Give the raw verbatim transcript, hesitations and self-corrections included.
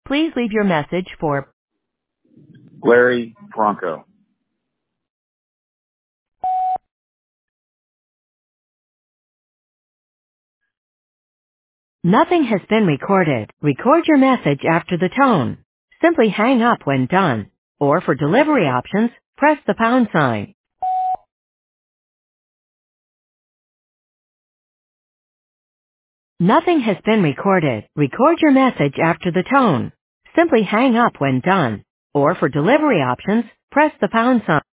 Please leave your message for Larry Franco. Nothing has been recorded. Record your message after the tone. Simply hang up when done. Or for delivery options, press the pound sign. Nothing has been recorded. Record your message after the tone. Simply hang up when done. Or for delivery options, press the pound sign.